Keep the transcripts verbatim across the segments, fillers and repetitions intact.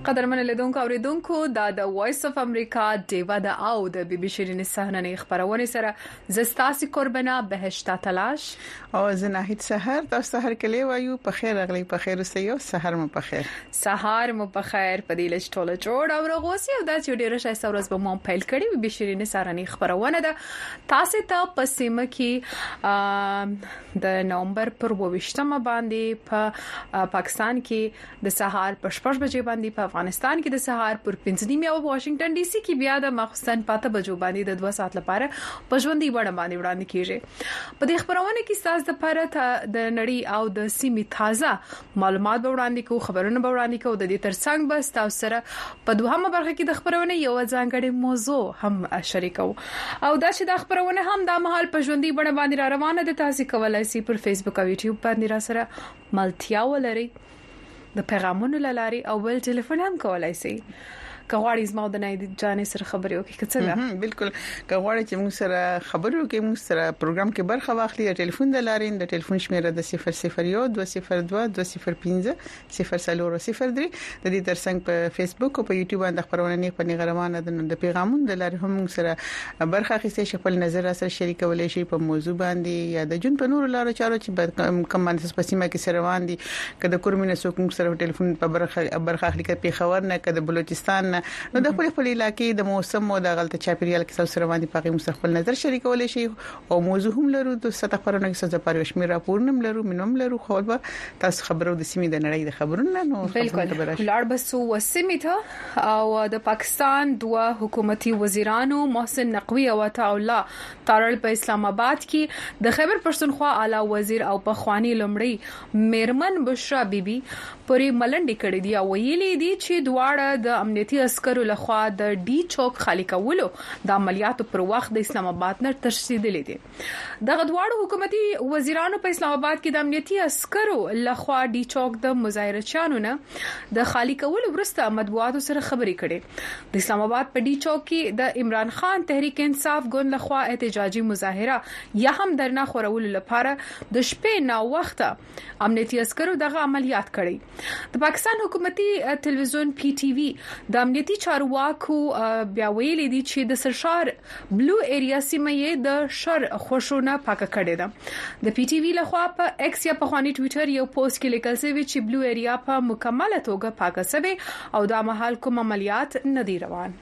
قدرمن لیدونکو اوریدونکو دا د وایس اف امریکا دیوا د او د بي بي شيرین صحنه خبرونه سره زستاسي قربنا بهشت تلاش او زناهید سحر دا سحر کلی وایو په خیر اغلی په خیر سيو سحر مو په خیر سحر مو په خیر په دې لچ ټوله جوړ او رغوسی او دا چې ډیره شایسته ورځ به مو پیل کړي بي بي شيرین صحنه خبرونه ده تاسو ته په سیمه کې د نومبر پر وشتمه باندې په پاکستان کې د سحر په شپږ بجې باندې په افغانستان کې د سهار پر پنځه نیمه او واشنگټن ډي سي کې بیا د مخصوصن پاته بجو باندې د دوه ساعت لپاره پښوندې وړ باندې وړاندې کیږي په دې خبرونه کې تاسو د لپاره د نړۍ او د سیمې تازه معلومات به وړاندې کوو خبرونه به وړاندې کوو د دې ترڅنګ به تاسو سره په دوهمه برخه کې د خبرونه یو ځانګړي موضوع هم شریکو او دا چې د خبرونه هم د مهال پښوندې وړ باندې را روانه ده تاسو کولای شئ پر فیسبوک او یوټیوب باندې را سره ملتیا ولرئ د پیغامونو لاري او بل ټلیفون هم کولای شي کغواړي زما د نه جانې سره خبرې وکړي کڅه بالکل کغواړي چې موږ سره خبرې وکړي موږ سره پروګرام کې برخه واخلي د ټلیفون د لارې د ټلیفون شمیره د صفر صفر یو دوه صفر دوه دوه صفر پنځه صفر صفر صفر درې د دې ترڅنګ په فیسبوک او په یوټیوب باندې خبرونه نه پني غرمانه د پیغامونو د لارې هم موږ سره برخه اخیستي خپل نظر سره شریکولای شي په موضوع باندې یا د جون په نور لارو چارو چې کوم باندې سپسیمه کې سره روان دي کله کورمینه څوک موږ سره ټلیفون په برخه برخه اخلي کې پیښور نه کده بلوچستان نو د خپل خپل علاقې د موسم او د غلطه چاپیریال کې تاسو سره باندې پاکي مستقبل نظر شریکولای شي او موضوع هم لرو د ستا خبرونه کې څه پاره شمیر راپورنم لرو منوم لرو خو به تاسو خبرو د سیمې د نړۍ د خبرونه نو بالکل لار بسو وسیمه ته او د پاکستان دوه حکومتي وزیرانو محسن نقوی او عطا الله تارل په اسلام آباد کې د خیبر پښتونخوا اعلی وزیر او په خواني لمړی میرمن بشرا بیبي پرې ملنډي کړې دي او ویلي دي چې دواړه د امنیتي عسکرو لخوا د ډي چوک خالی کولو د عملیاتو پر وخت د اسلام آباد نه ترسیدلې دي د غدواړو حکومتي وزیرانو په اسلام آباد کې د امنیتي عسکرو لخوا ډي چوک د مظاهرچیانو نه د خالی کولو ورسته مطبوعاتو سره خبرې کړي د اسلام آباد په ډي چوک کې د عمران خان تحریک انصاف ګوند لخوا احتجاجي مظاهره یا هم درنا خورولو لپاره د شپې نا وخته امنیتي عسکرو دغه عملیات کړي د پاکستان حکومتي ټلویزیون پی ټي وی د امنیتي چارواکو بیا ویلي دي چې د سرشار بلو ایریا سیمه یې د شر خوشونه پاکه کړې ده د پی ټي وی لخوا په ایکس یا په خواني ټوئیټر یو پوسټ کې لیکل شوی چې بلو ایریا په مکمله توګه پاکه شوی او د محل کوم عملیات نه دی روان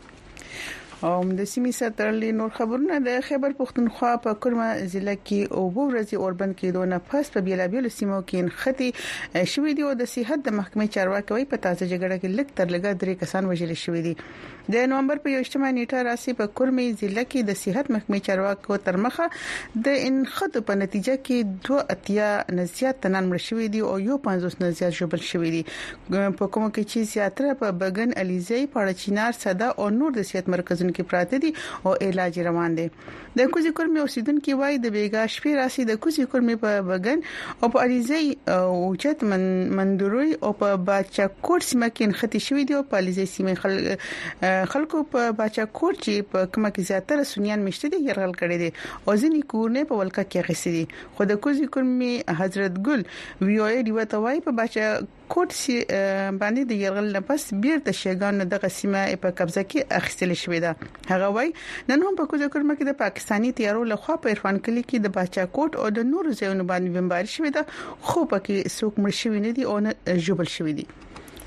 او د سیمې سره نور خبرونه د خیبر پښتونخوا په کورما ضلع کې او ورځي اوربند کې دوه نفس په بیلابیل سیمو کې خطي شوې دي او د صحت د محکمې چارواکي په تازه جګړه کې لک تر لګا درې کسان وژل شوې دي د نومبر په یوشتمه نیټه راسي په کورمي ضلع کې د صحت محکمې چارواکو تر مخه د انخط په نتیجه کې دوه اتیا نزيات تنن مړ شوې دي او یو پنځوس نزيات جوړل شوې دي په کوم کې چې زیاتره په بغن علیزی پاړچینار صدا او نور د صحت مرکزونو کې پراته دي او علاج روان دي د کوزي کورمي اوسیدونکو وای د بیګا شپې راسي د کوزي کورمي په بغن او په علیزی او چت من مندروي او په باچا کوټ سیمه کې خطي شوې دي او په علیزی سیمه خل خلکو په باچا کوټ چې په کومه کې زیاتره سنیان مشته دي يرغل کړي دي او ځینې کورنه په ولکه کې غسي دي خو د کوزي کورمي حضرت ګل وی او ای دی وتوای په باچا کوټ سي باندې د يرغل نه پس بیرته شګان د قسمه په قبضه کې اخیستل شوې ده هغه وای نن هم په کوزي کورمه کې د پاکستاني تیارو لخوا په عرفان کلی کې د باچا کوټ او د نورو ځایونو باندې بمبار شوې ده خو پکې څوک مړ شوی نه دي او نه جوړل شوی دي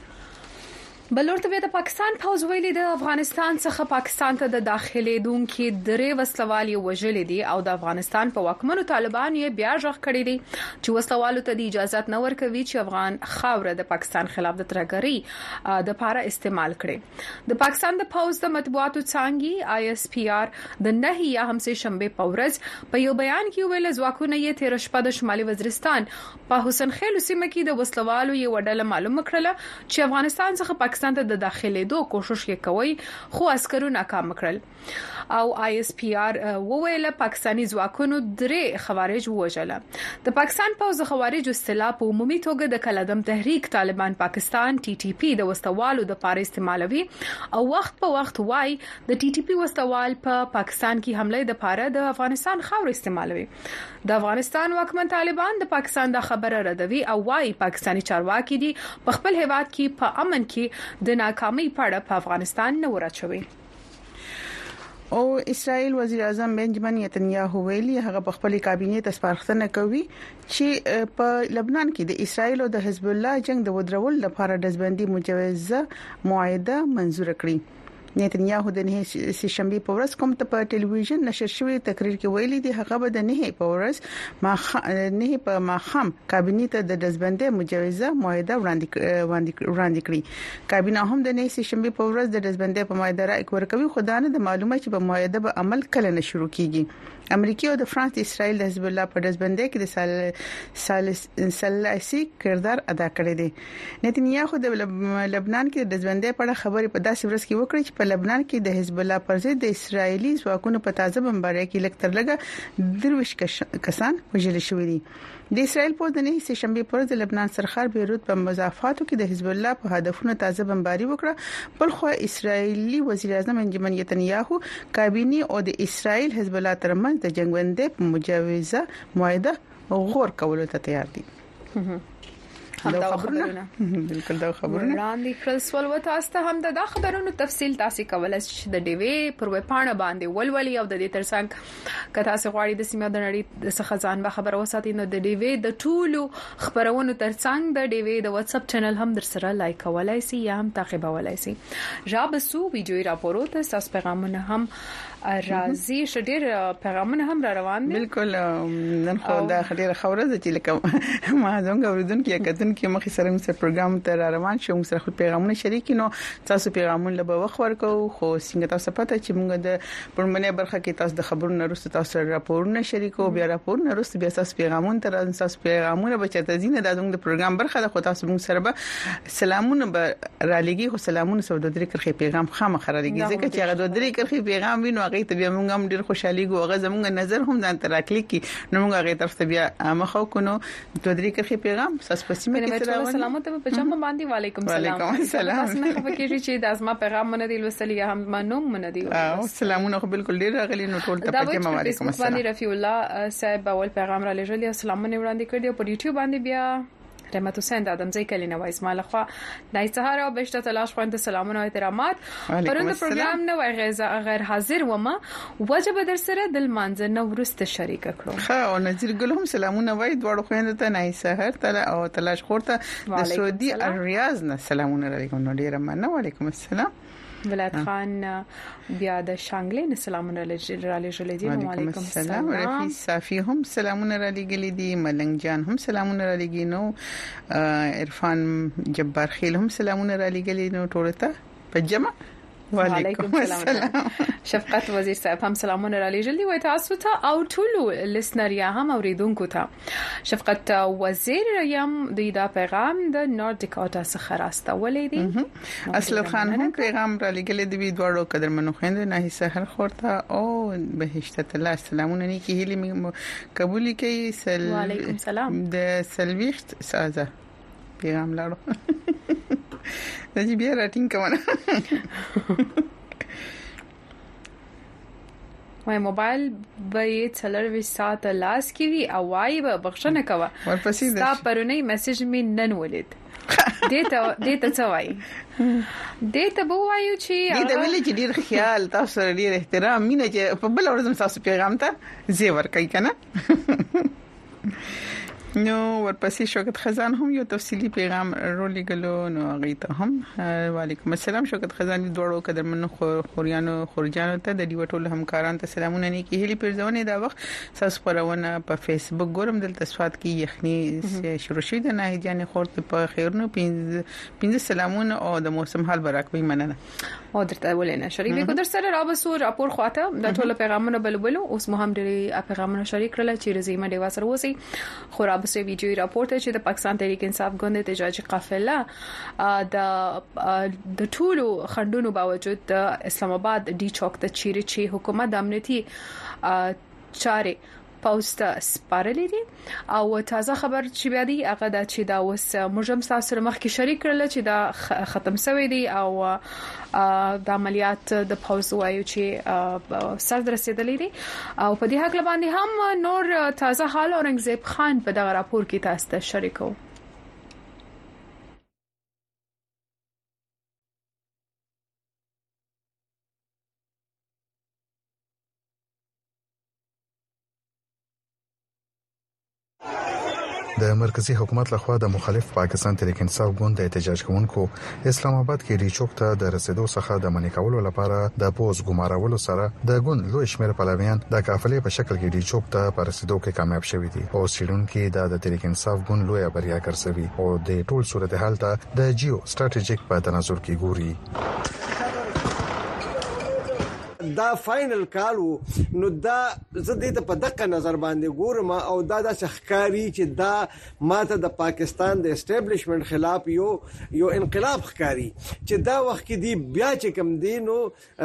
بلورته د پاکستان فوج ویلي د افغانستان څخه پاکستان ته د داخلي دونکو درې وسلوالي وژل دي او د افغانستان په واکمنو طالبان یې بیا ژغ کړی دي چې وسلوالو ته د اجازه نه ورکوي چې افغان خاور د پاکستان خلاف د ترګری د لپاره استعمال کړي د پاکستان د فوج د مطبوعاتو څنګه آی اس پی آر د نهي یا همسه شنبه پورز په یو بیان کې ویل ځواکونه یې تیر شپه د شمالي وزیرستان په حسن خیل سیمه کې د وسلوالو یو وډله معلومه کړله چې افغانستان څخه پاکستان ته د داخلي دوه کوشش یې کوي خو عسکرو ناکام کړل او آی اس پی آر وویل پاکستاني ځواکونو درې خوارج وژل د پاکستان پوز خوارج اصطلاح په عمومي توګه د کلدم تحریک طالبان پاکستان ټي ټي پی د وسوالو د پاره استعمالوي او وخت په وخت وای د ټي ټي پی وسوال په پا پاکستان کې حمله د پاره د افغانستان خاور استعمالوي د افغانستان واکمن طالبان د پاکستان د خبره ردوي او وای پاکستاني چارواکي دي په خپل هیواد کې په امن کې د ناکامۍ په اړه په افغانستان نه ورچوي. او اسرائیل وزیر اعظم بنجامین نتنیاهو ویلي هغه په خپل کابینه ته سپارښتنه کوي چې په لبنان کې د اسرائیل او د حزب الله جنگ د ودرول لپاره د ځبندي مجوزه معاهده منزور کړي. نتنیاهو د نه سه شنبه په ورځ کوم ته په ټلویزیون نشر شوی تقریر کې ویلي دی هغه به د نه په ورځ ما خ... نه په ماخام کابینه ته د دزبنده مجوزه معاهده وړاندې وړاندې کړی. کابینه هم د نه سه شنبه په ورځ د دزبنده په معاهده را اکور خدانه د معلومه چې په معاهده به عمل کله نه شروع کیږي. امریکا او د فرانس د اسرائیل د حزب الله په دزبنده کې د سال سلاسي کردار ادا کړی دی. نتنیاهو د لبنان کې د دزبنده په اړه خبرې په داسې ورځ کې وکړي چې په لبنان کې د حزب الله پر ضد د اسرایلی ځواکونو په تازه بمبارۍ کې لکتر لګه درویش کسان وژل شوی دي. د اسرائیل په د نه سه شنبه پر د لبنان سرخار بیروت په مضافاتو کې د حزب الله په هدفونو تازه بمباري وکړه. بل خو اسرایلی وزیر اعظم بنجامین نتنیاهو کابینه او د اسرائیل حزب الله ترمنځ د جنگونده په مجوزه معاهده غور کولو ته تیار دي. همدا خبرونه بالکل دا خبرونه وړاندې کړل سوال وته استه هم د خبرونو تفصیل تاسو کولای شئ د ډیوی پر وې پاڼه باندې ولولي او د دې ترڅنګ کته سه غواړي د سیمه د نړۍ د خزان به خبر وساتي نو د ډیوی د ټولو خبرونو ترڅنګ د ډیوی د واتس اپ چینل هم در سره لایک کولای شئ یا هم تعقیبولای شئ. جابسو ویډیو راپورو ته تاسو پیغامونه هم راځي شډیر پیغامونه هم را روان دي. بالکل نن خو دا خډیر خوره ده چې لکه ما زموږ اوریدونکو یا کتون کې مخې سره موږ پروګرام ته را روان شو موږ سره پیغامونه شریک نو تاسو پیغامونه به وخت ورکو خو څنګه تاسو پته چې موږ د پرمنه برخه کې تاسو د خبرونو وروسته تاسو راپورونه شریکو بیا راپورونه وروسته بیا تاسو پیغامونه تر تاسو پیغامونه به چته زینه د زموږ د پروګرام برخه ده خو تاسو موږ سره به سلامونه به را لګي خو سلامونه سو د درې کرخي پیغام خامخ را لګي ځکه چې هغه د درې کرخي پیغام وینو هغه ته بیا موږ هم ډیر خوشحالي ګو هغه زموږ نظر هم ځان تر اکلی کی نو موږ هغه طرف ته بیا مخاو کونو د درې کرخي پیغام ساس پسیمه کې تر سلام ته په جام باندې وعلیکم سلام وعلیکم السلام تاسو نه خبرې چې د ازما پیغام من دی لوستلی هم منوم من دی او سلامونه بالکل ډیر غلی نو ټول ته پکې وعلیکم السلام باندې رفیع الله صاحب اول پیغام را لېږلی سلامونه وړاندې کړی په یوټیوب باندې بیا رحمت حسین د ادم ځای کلینه وایس مال خو دای سهار او بشته تلاش خوند سلامونه او احترامات پرونده پروګرام نه وای غیر غیر حاضر ومه وجب در سره د منځ نو ورسته شریک کړو ها او نذیر ګل هم سلامونه وای دوړو خوند ته نه سهار تل او تلاش خورته د سعودي الریاض نه سلامونه علیکم نو ډیر مننه وعلیکم السلام. ولایت خان بیا د شانګلې نه سلامونه لږه دي وعلیکم السلام. رفیع صافی هم سلامونه را لګلې دي. ملنګ جان هم سلامونه را لګي نو عرفان جبار خیل هم سلامونه را لګلې نو ټول ته پجما وعلیکم السلام. شفقت وزیر صاحب هم سلامونه را لېږلي وای تاسو ته او ټولو لسنر یا هم اوریدونکو ته. شفقت وزیر یم د دا پیغام د نورث ډاکوټا څخه راستولې دي. اسلم خان هم پیغام را لېږلي دی دوړو قدرمنو خويند نه سحر خورته او بهشت الله سلامونه نه کی هلي قبول کی سل وعلیکم السلام د سلويخت سازه پیغام لاړو د دې بیا راټینګ کوم وای موبایل به څلور وی ساعت لاس کی وی او وای به بخښنه کوه ورپسې دا پرونی میسج می نن ولید دیتا دیتا څه وای دیتا بو وایو چې دیتا ویل چې ډیر خیال تاسو ډیر احترام مینه چې په بل ورځ تاسو پیغام ته زیور کوي کنه نو ورپسې شوکت خزان هم یو تفصیلی پیغام رولې غلو نو غیته هم وعلیکم السلام. شوکت خزان دوړو قدرمنو خوريانو خورجانو ته د دیو ټول همکاران ته سلامونه نه کی هلي پرځونه دا وخت تاسو پرونه په فیسبوک ګورم دلته صفات کی یخنی شروع شوه د نه جانې خورته په خیرونو پینځه سلامونه او د موسم حال برکوي مننه او درته ولینه شریک کو در سره رابسو راپور خواته د ټول پیغامونو بلبلو اوس مو هم ډېری پیغامونه شریک کړل چې رزيمه دی وسره وسی خو رابسو ویډیو راپورټ چې د پاکستان تحریک انصاف ګوند احتجاجي قافله د د ټولو خندونو باوجود د اسلام آباد ډي چوک ته چیرې چې حکومت د امنیتي چارې پوسټ سپارلې دي او تازه خبر چې بیا دی هغه د چې دا وس موږ سره مخ کې شریک کړل چې دا ختم شوی دی او د عملیات د پوز وایو چې سر رسیدلې دي او په دې حق باندې هم نور تازه حال اورنګزیب خان په دغه راپور کې تاسو ته شریکو. د مرکزی حکومت لخوا د مخالف پاکستان تحریک انصاف ګوند د احتجاج کوونکو اسلام آباد کې ریچوک ته د رسیدو څخه د منې کولو لپاره د پوز ګمارولو سره د ګوند لوی شمېر پلویان د قافلې په شکل کې ریچوک ته پر رسیدو کې کامیاب شوي دي او سیډونکو د تحریک انصاف ګوند لوی بریا ګرځوي او د ټول صورتحال ته د جیو ستراتیژیک په تناظر کې ګوري. دا فائنل کالو نو دا زه د په دقه نظر باندې ګورم او دا د شخکاری چې دا ماته د پاکستان د اسټابلیشمنت خلاف یو یو انقلاب ښکاری چې دا وخت کې دی بیا چې کم دینو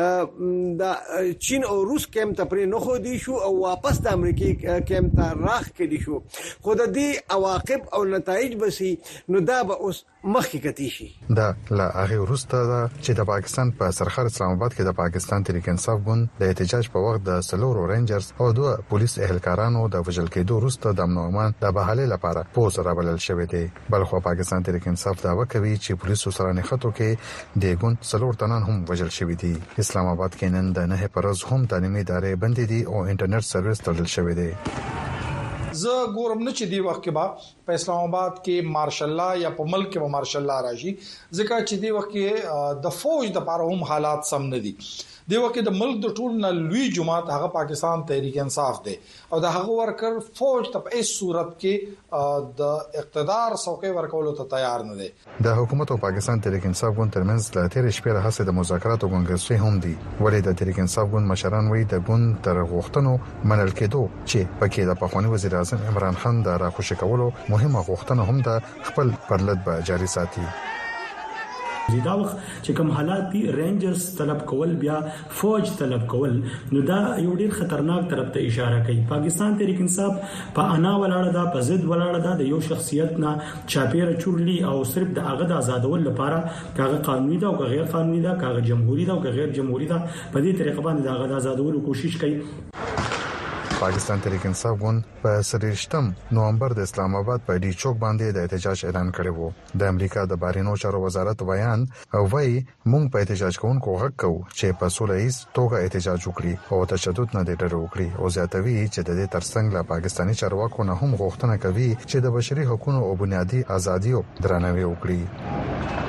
د چین او روس کېم ته پرې نه خو دی شو او واپس د امریکای کېم ته راخ کړي شو خو د دې عواقب او نتایج بسي نو دا به اوس مخکې کتی شي. دا لا هغه وروسته چې د پاکستان په سرخر اسلام آباد کې د پاکستان تحریک انصاف ګوند د احتجاج په وخت د سلورو رینجرز او دوه پولیس اهلکارانو د وژل کېدو وروسته د امن او امان د بحالې لپاره پوز رابلل شوې دي. بلخو پاکستان تحریک انصاف دعوا کوي چې پولیسو سره نښتو کې د ګوند سلور تنان هم وژل شوي دي. اسلام آباد کې نن د نه پرز هم تعلیمي ادارې بندې دي او انټرنیټ سرویس تړل شوی دی. زه ګورم نه چې دی وخت کې با په اسلام آباد کې مارشل لا یا په ملک کې مارشل لا راشي ځکه چې دی وخت کې د فوج د لپاره هم حالات سم نه دي. دی وخت د ملک د ټول نه لوی جماعت هغه پاکستان تحریک انصاف دی او د هغه ورکر فوج ته په هیڅ صورت کې د اقتدار څوکۍ ورکولو ته تیار نه دی. د حکومت او پاکستان تحریک انصاف ګوند ترمنځ د تیر شپې راهسه د مذاکراتو غونډې هم دي. ولې د تحریک انصاف ګوند مشران وایي د ګوند تر غوښتنو منل کېدو چې پکې د پخوانی وزیر اعظم عمران خان د راخوشي کولو مهمه غوښتنه هم د خپل پرلط به جاري ساتي. دا وخت چې کوم حالات دي رینجرز طلب کول بیا فوج طلب کول نو دا یو ډیر خطرناک طرف ته اشاره کوي. پاکستان تحریک انصاف په انا ولاړه ده په ضد ولاړه ده د یو شخصیت نه چاپیره چورلی او صرف د هغه د آزادول لپاره کاغه قانوني ده او غیر قانوني ده کاغه جمهوریت ده او غیر جمهوریت ده په دې طریقه باندې د هغه د آزادولو کوشش کوي. پاکستان تحریک انصاف ګوند په سریشتم نومبر د اسلام آباد په ډی چوک باندې د احتجاج اعلان کړی وو. د امریکا د بهرنیو چارو وزارت بیان وایي موږ په احتجاج کوونکو غږ کوو چې په سولهییز توګه احتجاج وکړي او تشدد نه ډډه وکړي او زیاتوي چې د دې ترڅنګ له پاکستاني چارواکو نه هم غوښتنه کوي چې د بشري حقوقو او بنیادي ازادیو درناوی وکړي.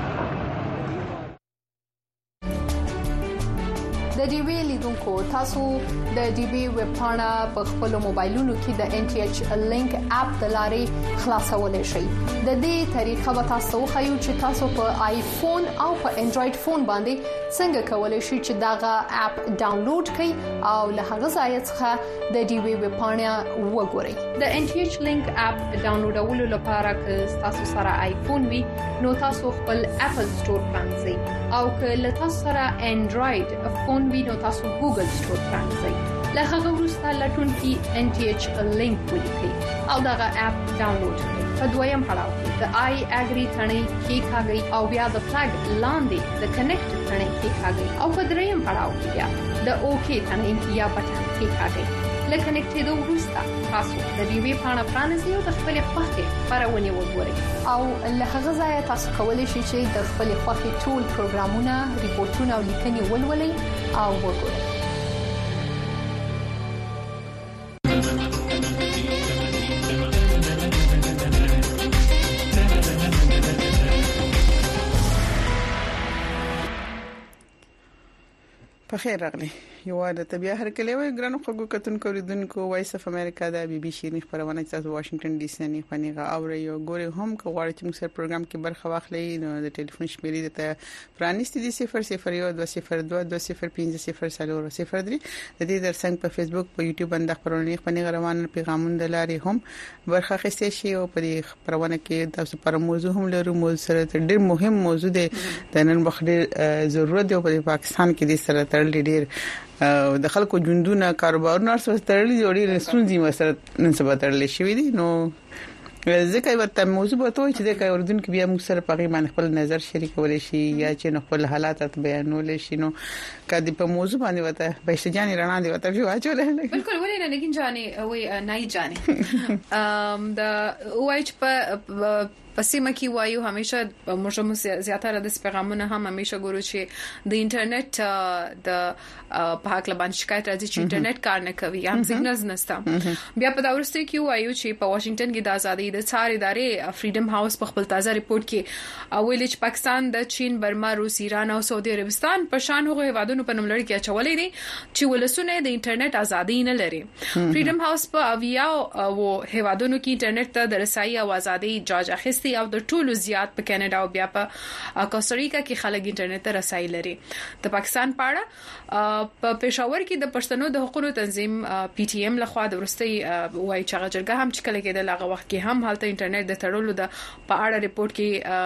د ډي وی لیدونکو تاسو د ډي وی ویب پاڼه په خپل موبایلونو کې د ان ټي ایچ لینک اپ د لارې خلاصولای شئ. د دې طریقه به تاسو خو چې تاسو په آیفون او په انډراید فون باندې څنګه کولای شئ چې داغه اپ ډاونلوډ کړئ او له هغه ځای څخه د ډي وی ویب پاڼه وګورئ. د ان ټي ایچ لینک اپ ډاونلوډولو لپاره که تاسو سره آیفون وي نو تاسو خپل اپل سٹور پرانځئ او که له تاسو سره انډراید فون وي نو تاسو ګوګل سٹور پرانځئ. له هغه وروسته لټون کې ان ټي ایچ لینک ولیکئ او دغه اپ ډاونلوډ کړئ. په دویم پړاو کې د آی اګری ثنې کې کاږئ او بیا د فلګ لاندې د کنیکټ ثنې کې کاږئ او په دریم پړاو کې بیا د اوکی ثنې یا بټن کې کاږئ. لکه کنیکټېدو وروسته تاسو د ډي وی پاڼه پرانیزئ او د خپل خوښې خبرونه وګورئ او له هغه ځای تاسو کولی شئ چې د خپل خوښې ټول پروګرامونه، ریپورتونه او لیکنې ولولئ او وګورئ. په خیر راغلی. یو د طبيعه هر کله وي ګرانو خګو کتون کوریدونکو وایس اف امریکا د بي بي سي نه خبرونه تاسو واشنگټن ډي سي نه خنيغه او یو ګوري هم کوړی چې موږ سره پروګرام کې برخه واخلي نو د ټلیفون شمیرې د پرانیستي دي صفر صفر یو دوه صفر دوه دوه صفر پنځه صفر صفر صفر درې د دې درڅنګ په فیسبوک په یوټیوب باندې خبرونه خنيغه روان پیغامونه د لارې هم برخه خسته شي او په دې خبرونه کې تاسو پر موضوع هم لرو موضوع سره ډېر مهم موضوع دی د نن وخت ضرورت دی په پاکستان کې د سره تړل ډېر د خلکو ژوندونه کاروبارونه سره تړلي جوړي رسونځي مسره نن سبا تړلې شوې دي. نو ځکه ورته موضوع به توي چې د کاروردون کې بیا موږ سره په غیبه خپل نظر شریکول شي یا چې خپل حالات بیانول شي. نو کدی په موضوع باندې وته به شجاني رڼا دی وته وی واچول بالکل ولې نه لیکن جاني وای نه جاني ام د وایچ په پسې مکی وایو همیشه موږ زیاتره د پیغامونه هم همیشه ګورو چې د انټرنیټ د په حق لبان شکایت راځي چې انټرنیټ کار نه کوي یا سیګنلز نشته. بیا په دا ورسته کې وایو چې په واشنگټن کې د ازادي د څار ادارې فریډم هاوس په خپل تازه ریپورت کې ویلي چې پاکستان د چین، برما، روس، ایران او سعودي عربستان په شان هغه هیوادونو په نوملړ کې اچولې دي چې ولسونه د انټرنیټ ازادي نه لري. فریډم هاوس په اویا او هیوادونو کې انټرنیټ ته د رسایي او ازادي جاج اخیستي او د ټولو زیات په کینیډا او بیا په کوستاریکا کې خلک انټرنیټ ته رسایي لري. د پاکستان په اړه په پېښور کې د پښتنو د حقوقو تنظیم پی ټی ایم لخوا د ورستي وایي چې جرګه هم چې کله کې د لاغه وخت کې هم حالت انټرنیټ د تړلو د په اړه ریپورت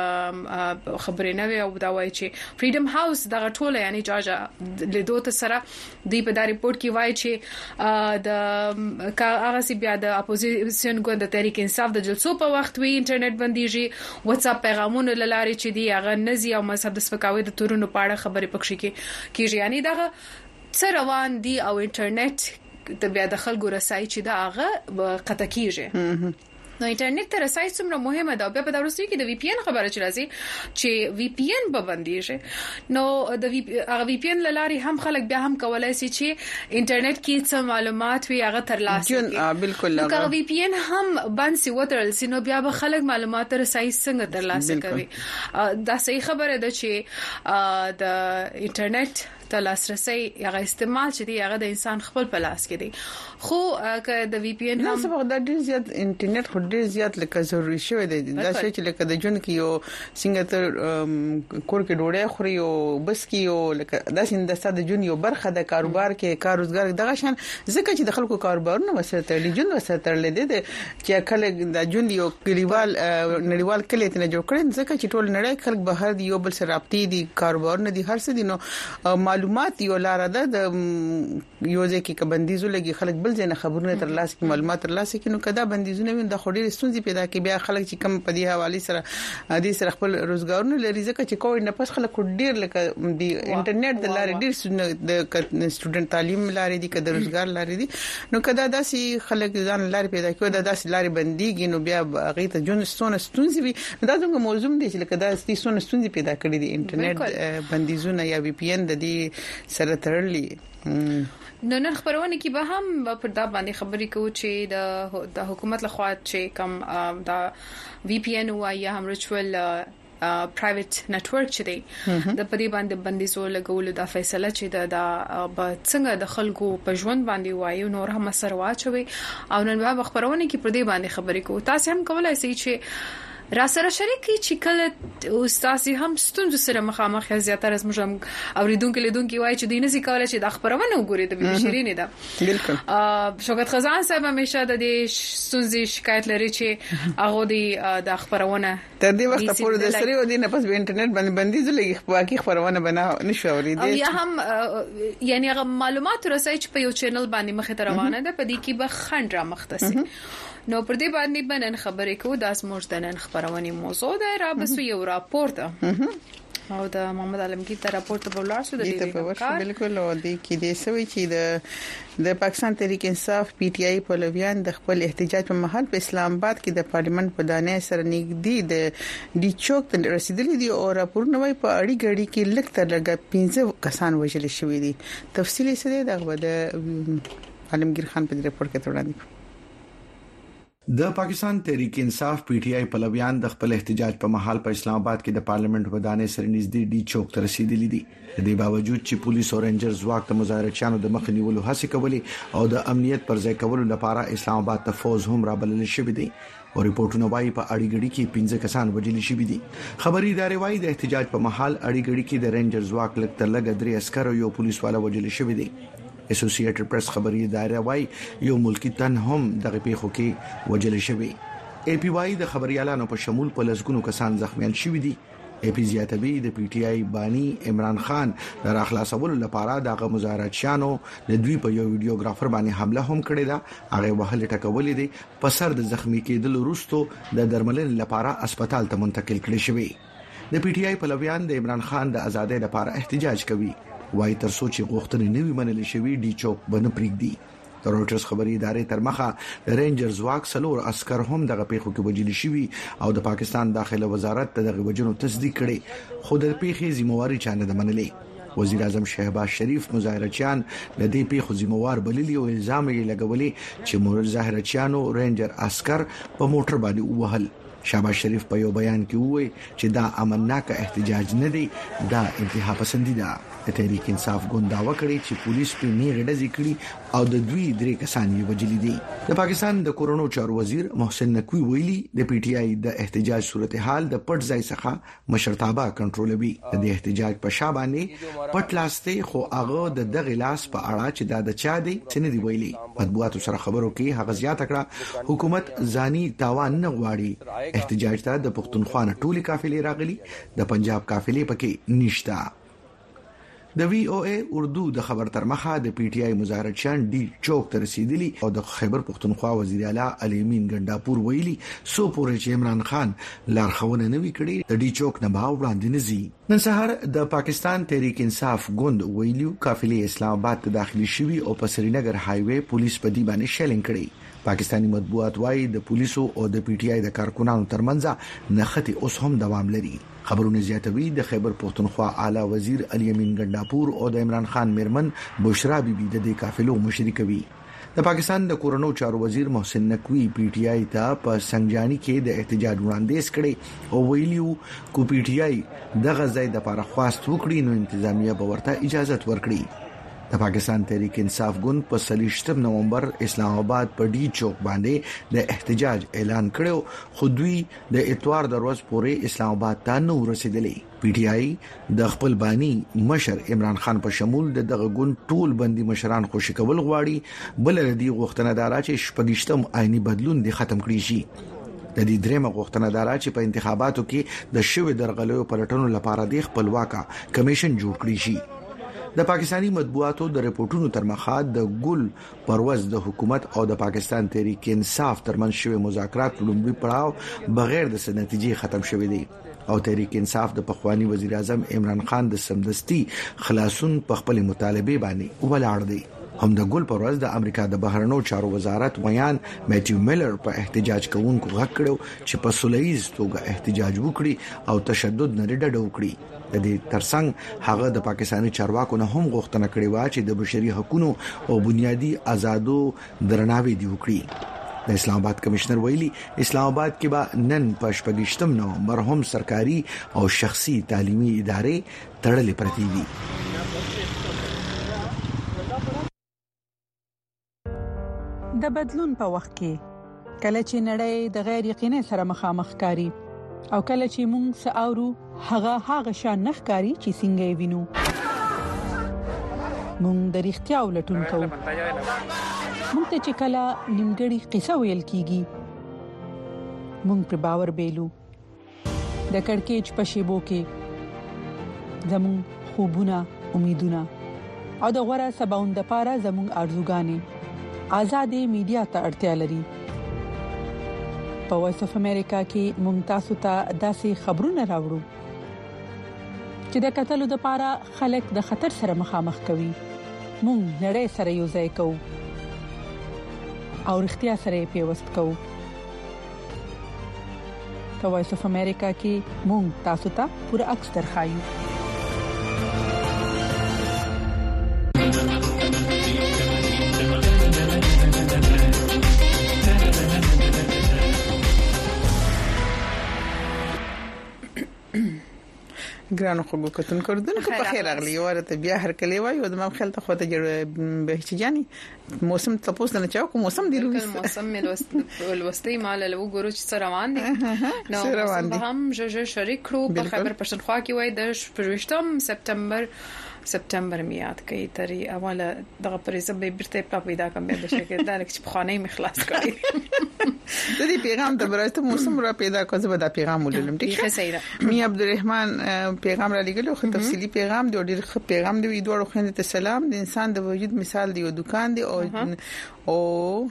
کې خبرې نه وي او دا وایي چې فریډم هاوس دغه ټوله یعنی جاج لیدو ته سره دی په دا ریپورت کې وایي چې د هغه سی بیا د اپوزیشن ګوند د تحریک انصاف د جلسو په وخت وی انټرنیټ بنديږي، واتس اپ پیغامونه لاري چې دی هغه نزي او مذهب د سپکاوي د تورونو په اړه خبرې پکښې کې کیږي. یعنی دغه څه روان دي او انټرنیټ د بیا د خلکو رسایي چې دا هغه قطع کیږي. نو انټرنیټ ته رسایي څومره مهمه ده. بیا په دا ورسې کې د وی پی ان خبره چې راځي چې وی پی ان به بنديږي، نو د وی هغه وی پی ان لاري هم خلک بیا هم کولای شي چې انټرنیټ کې څه معلومات وي هغه ترلاسه کړي. بالکل نو هغه وی پی ان هم بند سي وترل سي نو بیا به خلک معلومات رسایي څنګه ترلاسه کوي. دا صحیح خبره ده چې د انټرنیټ ته لاسرسي هغه استعمال چې دی هغه د انسان خپل په لاس کې دی. خو که د وی پی ان هم نو څه د ډیر زیات انټرنیټ خو ډیر زیات لکه ضروري شوی دی. دا شی چې لکه د جون کې یو څنګه تر کور کې ډوډۍ خوري او بس کې یو لکه دا څنګه د ستاسو جون یو برخه د کاروبار کې کار روزګار دغه شان ځکه چې د خلکو کاروبارونه وسره تړلي جون وسره تړلي دي چې کله د جون یو کلیوال نړیوال کلی ته جوړ کړي ځکه چې ټول نړۍ خلک بهر دی یو بل سره رابطې دي کاروبارونه دي هر څه دي. نو معلومات یو لار ده د یو ځکه کې بندیزو لګي خلک بل ځای نه خبرونه تر لاسه کې معلومات تر لاسه کې نو کدا بندیزونه وین د خوري ستونزې پیدا کوي. بیا خلک چې کم په دې حواله سره د سره خپل روزګارونه لري ځکه چې کوی نه پس خلک ډیر لکه د انټرنیټ د لارې ډیر د سټوډنټ تعلیم لارې دي کده روزګار لارې دي نو کدا داسې خلک ځان لارې پیدا کوي دا داسې لارې بنديږي نو بیا هغه ته جون ستونه ستونزې وي. دا څنګه موضوع دی چې لکه دا ستونه ستونزې پیدا کړې دي انټرنیټ بندیزونه یا وی پی ان د دې سره تړلې. نو نن خبرونه کې به هم پر دا باندې خبرې کوو چې د د حکومت لخوا چې کم دا وی پی ان او یا هم ریچوال پرایویټ نتورک چې دی د پدې باندې بندیزو لګول د فیصله چې د د څنګه د خلکو په ژوند باندې وایو نور هم سره واچوي او نن به خبرونه کې پر دې باندې خبرې کوو. تاسو هم کولای شئ چې را سره شریکي چې کله استاد هم ستونزو سره مخامخ زیاتره از موږ اوریدونکو لیدونکو وایي چې دینه سي کولای چې د خبرونه وګوري د بشرینه ده. بالکل شوکت خزان صاحب همیشه د دې ستونزې شکایت لري چې هغه د خبرونه تر دې وخت پورې د سری و دي نه پس په انټرنیټ باندې بندیز لګي باقي خبرونه بنا نشو اوریدي. یا هم یعنی هغه معلومات رسای چې په یو چینل باندې مخه روانه ده په دې کې به خند را مختصي. نو پر دې باندې بنن خبرې کوو د اسموږ د نن خبرونه موضوع ده را بسو یو راپورټ او د محمد عالمگیر تر راپورټ په ولاړ شو د دې په بالکل او د کې د سوي چې د د پاکستان تحریک انصاف پی ټی آی پلویان د خپل احتجاج په محل په اسلام آباد کې د پارلیمنت په دانې سره نږدې د ډی چوک ته رسیدلي دي او راپورونه وايي په اړي غړي کې لږ تر لږه پنځه کسان وژل شوي دي. تفصیلی څه دی دغه د عالمگیر خان په ریپورت کې وړاندې. د پاکستان تحریک انصاف پی ټی آی پلویان د خپل احتجاج په محل په اسلام آباد کې د پارلیمنت په دانې سره نږدې ډی چوک ته رسیدلي دي. د دې باوجود چې پولیس او رینجرز ځواک د مظاهرچیانو د مخ نیولو هڅه کولې او د امنیت پر ځای کولو لپاره اسلام آباد ته فوج هم رابلل شوی دی او ریپورتونه وايي په اړیګړي کې پنځه کسان وژل شوي دي. خبري ادارې وايي د احتجاج په محل اړیګړي کې د رینجرز ځواک لږ تر لږه درې عسكر او یو پولیس والا وژل شوی دی. اسوسییټډ پریس خبري ادارې وايي یو ملکی تن هم دغه پیښو کې وژل شوی. ای پی وايي د خبريالانو په شمول په لسګونو کسان زخمیان شوي دي. ای پی زیاتوي د پی ټی آی بانی عمران خان د راخلاصولو لپاره دغه مظاهراتچیانو د دوی په یو ویډیوګرافر باندې حمله هم کړې ده. هغه وهل ټکولې دي په سر د زخمی کېدل وروسته د درملنې لپاره هسپتال ته منتقل کړي شوی. د پی ټی آی پلویان د عمران خان د آزادۍ لپاره احتجاج کوي. وای تر څو چې غوښتنې نوي منل شوی ډی چوک باندې پریږدي. د رويټرز خبري ادارې تر مخه د رینجرز واک سلور عسكر هم دغه پیښو کې وجل شوي او د پاکستان داخله وزارت دغه وجنو تصدیق کړي خو د پیښې ذمہواری چانه د منلې وزیر اعظم شهباز شریف مظاهرچیان د دې پیښو ذمہوار بللي او الزام یې لګولي چې مظاهرچیانو رینجر عسكر په موټر باندې وهل شهباز شریف په یو بیان کې وویل چې دا امنناک احتجاج نه دی دا انتها پسندیده د تحریک انصاف ګوند داوا کړی چې پولیس په نیغه ډزې کړي او د دوی درې کسان یې وجلي دي د پاکستان د کورونو چارو وزیر محسن نقوی ویلي د پی ټی آی د احتجاج صورتحال د پټ ځای څخه مشرتابه کنټرولوي د احتجاج په شابانه پټ لاسته خو هغه د دغه لاس په اړه چې دا د چا دی څنګه دی ویلي مطبوعاتو سره خبرو کې هغه زیات کړه حکومت ځاني تاوان نه غواړي احتجاج ته د پښتونخوا نه ټولي قافلې راغلي د پنجاب قافلې پکې نشتا د وی او ای اردو د خبر تر مخه د پی ټی آی مظاهرچیان ډی چوک ته رسیدلی او د خیبر پښتونخوا وزیر اعلی علي امین ګنداپور ویلي سو پورې چې عمران خان لارښوونه نوي کړې د ډی چوک نه باور وړاندې نزي نن سهار د پاکستان تحریک انصاف ګوند ویلو قافلې اسلام آباد ته داخلي شوي او په سرینګر های وې پولیس په دی باندې شیلینګ کړي پاکستانی مطبوعات وايي د پولیسو او د پی ټی آی د کارکونانو ترمنځ نختی اوس هم دوام لري خبرونه زیاتوي د خیبر پښتونخوا اعلی وزیر علي امین ګنداپور او د عمران خان میرمن بشرا بیبي د دې قافلو مشري کوي د پاکستان د کورونو چارو وزیر محسن نقوی پی ټی آی ته په سنگجانی کې د احتجاج وړاندیز کړي او ویلیو کو پی ټی آی دغه ځای د لپاره خواست وکړي نو انتظامیه به ورته اجازه ورکړي د پاکستان تحریک انصاف ګوند په سلیشتم نومبر اسلام آباد په ډی چوک باندې د احتجاج اعلان کړو خو دوی د اتوار د ورځ پورې اسلام آباد ته نو رسیدلی پی ټی آی د خپل بانی مشر عمران خان په شمول د دغه ګوند ټول بندي مشران خوشی کول غواړي بل ردی غوښتنه دارا چې شپږشتم آئینی بدلون دي ختم کړي شي د دې درېمه غوښتنه دارا چې په انتخاباتو کې د شوې درغلیو پلټنو لپاره د خپلواکه کمیشن جوړ کړي شي د پاکستانی مطبوعاتو د رپورټونو تر مخه د ګل پرواز د حکومت او د پاکستان تحریک انصاف ترمنځ شوی مذاکرات لومړی پړاو بغیر د نتیجې ختم شوی دی او تحریک انصاف د پخوانی وزیر اعظم عمران خان د سمدستي خلاصون په خپل مطالبه باندې ولاړ دی هم د ګل پرواز د امریکا د بهرنیو چارو وزارت ویان میټیو میلر په احتجاج کوونکو غږ کړو چې په سولهییز توګه احتجاج وکړي او تشدد نه ډډه وکړي د دې ترڅنګ هغه د پاکستاني چارواکو نه هم غوښتنه کړې و چې د بشري حقوقو او بنیادي آزادو درناوی دی وکړي د اسلام آباد کمشنر ویلي اسلام آباد کې به نن په شپږشتم نومبر هم سرکاري او شخصي تعلیمي ادارې تړلې پرتې دي د بدلون په وخت کې کله چې نړۍ د غیر یقیني سره مخامخ کاری او کله چې موږ ساورو هغه هغه شان نخکاری چې څنګه وینو موږ د اړتیا ولټون کوو موږ ته چې کله نیمګړی قصه ویل کیږي موږ پر باور بیلو د کڑکېچ په شیبو کې زموږ خوبونه امیدونه او د غوړه سباوند لپاره زموږ ارزوګانې آزادې میډیا ته اړتیا لري په وایس اف امریکا کې ممتاز ته داسې خبرونه راوړو چې د قتل لپاره خلک د خطر سره مخامخ کوي مونږ نړۍ سره یو ځای کوو او اړتیا سره پیوست کوو په وایس اف امریکا کې مونږ تاسو ته پوره عکس درخایو ګرانو خو کتون کردن خو په خیر اغلی ورته بیا هر کلی وای او د مم خلته خو ته جوړ به چجاني موسم تاسو نه چاو کوم موسم دی روز موسم ملوست ولوستي مال له وګورو چې سره روان دي نو هم جوجه شریک کړو په خبر پښتونخوا کې وای د پروشتم سپتمبر سپتمبر میاد کوي ترې اوله دغه پرېزه به برته په پیدا کوم به شکل دا چې په خانه مخلاص کړی د دې پیغام د برایته موسم را پیدا کوځه به دا پیغام ولولم ټیک ښه می عبدالرحمن پیغام را لګلو خو تفصیلی پیغام دی ډیر ښه پیغام دی دوه خويند ته سلام د انسان د وجود مثال دی او دکان دی او او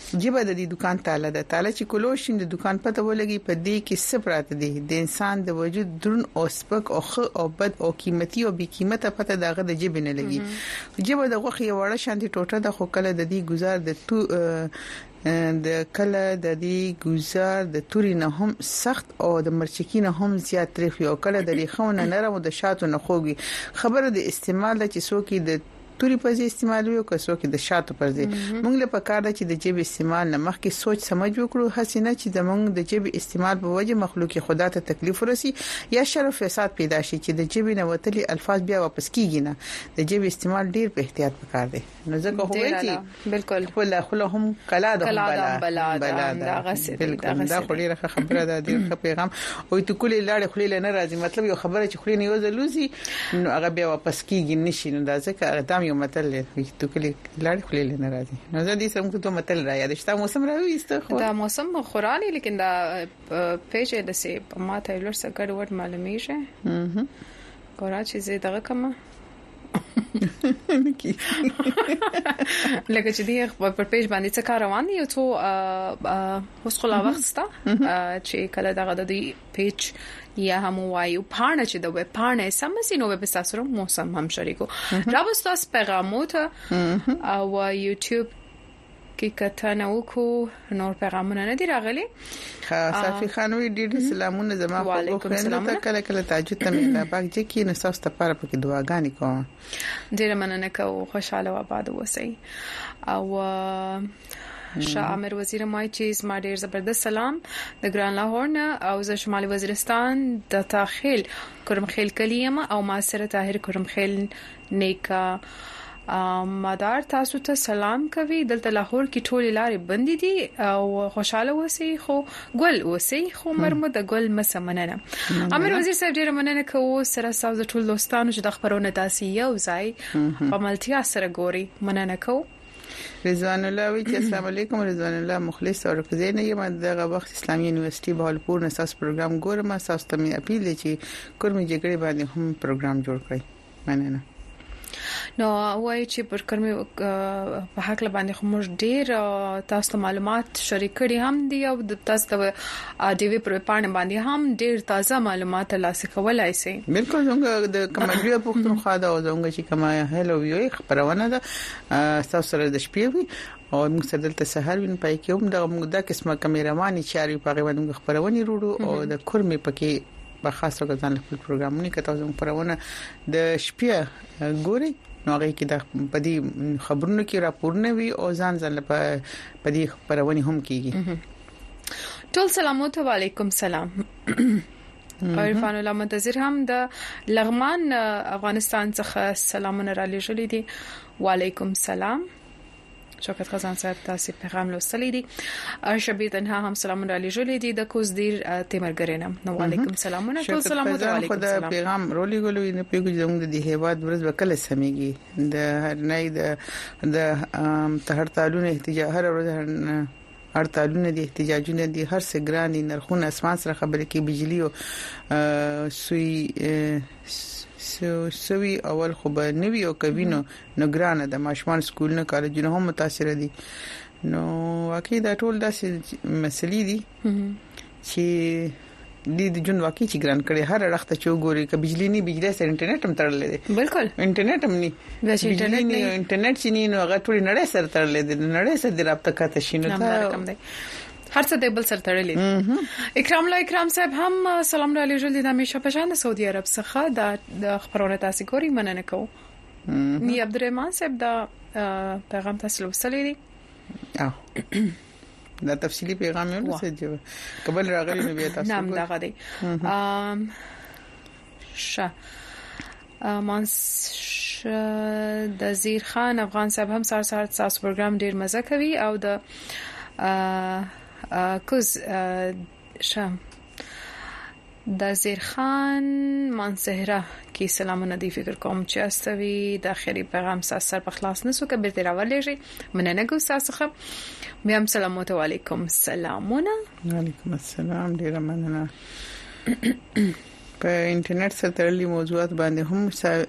جيبه د دې دکان تاله ده تاله چې کولوشین د دکان پته ولګي په دې کې سپرات دي د انسان د وجود درن او سپک او خ او بد او قیمتي او بې قیمته پته دغه د جيب نه لګي جيبه د غوخي وړه شانتي ټوټه د خو کله د دې گزار د تو د کله د دې گزار د توري نه هم سخت او د مرچکینه هم زیات تریخي او کله د ریخونه نرم او د شاتو نه خوږي خبره د استعمال چې څوک د توري په ځای استعمالوي او کسو کې د شاتو پر ځای موږ له پکار ده چې د جيب استعمال نه مخکې سوچ سمج وکړو حسینه چې د موږ د جيب استعمال په وجه مخلوق خدا ته تکلیف ورسي یا شر او فساد پیدا شي چې د جيب نه وتلي الفاظ بیا واپس کیږي نه د جيب استعمال ډیر په احتیاط پکار دی نو ځکه هو چې بالکل خپل خپل هم کلا د بلا بلا دا غسه بالکل دا خوري راخه خبره ده د پیغام او ته کلی لاړ خلیل نه راځي مطلب یو خبره چې خلی نه یو ځلوزي نو هغه بیا واپس کیږي نشي نو دا ځکه یو متل لري ته کلی لاړ خلیل نه راځي نو زه دې سم ته متل را یاد شته موسم راوي است دا موسم خورالي لیکن دا پیجه د سي ما ته لور څخه ګډ وډ معلومي شه اها ګورا چې زه دغه کما نکی لکه چې دی په پیج باندې څه کار روان دي او څو اوس خو لا وخت ستا چې کله دغه د پیج یا هم وایو پانه چې د وب پانه سمسي نو وب تاسو موسم هم شریکو راوستو اس پیغامات او یوټیوب کې کتنه وکړو نور پیغامونه نه دی راغلي صافي خانوي ډېر سلامونه زما خو خو کله کله تاجود ته مې پاک چې کې نساس ته پاره پکې دعاګانې کوم ډېر مننه کوم خوشاله و آباد اوسئ او شاه امیر وزیر مای چیز ما ډیر زبردست سلام د ګران لاهور نه او ز شمالي وزیرستان د تاخیل کرمخیل کلیم او ما سره طاهر کرمخیل نیکا مدار تاسو ته سلام کوي دلته لاهور کې ټول لارې بندې دي او خوشاله اوسئ خو ګل اوسئ خو مرمه د ګل مسمننه امیر وزیر صاحب ډیر مننه کوم سره تاسو ټول دوستانو چې د خبرونه تاسو یو ځای په ملتیا سره ګوري مننه کوم رضوان الله وی چې السلام علیکم رضوان الله مخلص او رکزینه یم دغه وخت اسلامي یونیورسيټي بهاولپور نه تاسو پروګرام ګورم تاسو ته مې اپیل چې کورمي جګړې باندې هم پروګرام جوړ کړئ مننه نو وای چې پر کرمي په حق باندې خو موږ ډیر تاسو ته معلومات شریک کړي هم دي او تاسو ته ډي وی پر پاڼه باندې هم ډیر تازه معلومات ترلاسه کولای شئ بالکل څنګه د کمنډري پښتونخوا دا او څنګه چې کما هلو وی خبرونه ده تاسو سره د شپې وي او موږ سره دلته سحر وین پای کې هم د موږ د قسمه کیمراماني چاري په غوښنه خبرونه وروړو او د کورمي پکې په خاص توګه ځان خپل پروګرامونه کې تاسو خبرونه د شپې ګوري نو هغه کې د پدې خبرونو کې راپورونه وي او ځان ځل په پدې خبرونه هم کیږي ټول سلامات علیکم سلام عرفان الله منتظر هم د لغمان افغانستان څخه سلامونه را لېږلي دي وعلیکم سلام شوکت خزان صاحب تاسو پیغام لوستلی دي شبیر تنها هم سلامونه را لېږلي دي د کوزدیر تیمرګرینم نو وعلیکم سلامونه ټول سلامات علیکم سلام پیغام رولي ګلوي نه پیګو زموږ د هیواد ورځ وکړه سميږي د هر نه د د تهر تعالونه احتجاج هر ورځ هر تعالونه دي احتجاجونه دي هر څه ګراني نرخونه اسمان سره خبرې کې بجلی او سوی سو سوي اول خو به نوي او کوینو نو ګرانه د ماشومان سکول نه کالجونه هم متاثر دي نو واقعي دا ټول داسې مسلې دي چې د جون واقعي چې ګران کړي هر وخت چې وګوري ک بجلی نه بجلی سره انټرنیټ هم تړلې دي بالکل انټرنیټ هم نه د انټرنیټ نه انټرنیټ چې نه نو هغه ټول نړۍ سره تړلې دي نړۍ سره د رابطه کاته شینو دا رقم دی هر څه د بل سره تړلې اکرام الله اکرام صاحب هم سلام علیکم جلدی د همیشه په شان سعودي عرب څخه د خبرونه تاسو ګوري مننه کوم نی عبدالرحمن صاحب دا پیغام تاسو وسلې دي او دا تفصیلی پیغام یو څه جو قبل راغلی نو بیا تاسو نام دا غدي ام ش مانس د زیر خان افغان صاحب هم سار سار تاسو پروګرام ډیر مزه کوي او د کوز شام د زیر خان منصهره کی سلامونه دی فکر کوم چې استوي د اخري پیغام سره په خلاص نسو کبر تیر ولېږي مننه کو تاسو بیا سلام علیکم سلامونه وعلیکم السلام ډیر مننه په انټرنیټ سره تړلي موضوعات باندې هم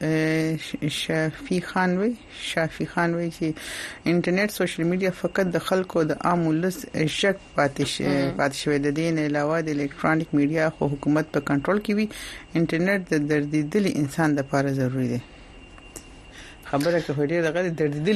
شافي خان وی شافي خان وی چې انټرنیټ سوشل میډیا فقط د خلکو د عام ولس شک پاتې پاتې شوی د دین علاوه د الکترونیک میډیا خو حکومت په کنټرول کې وي انټرنیټ د دردیدلي انسان لپاره ضروری دی خبره کوي ډېر غوړي دردیدلي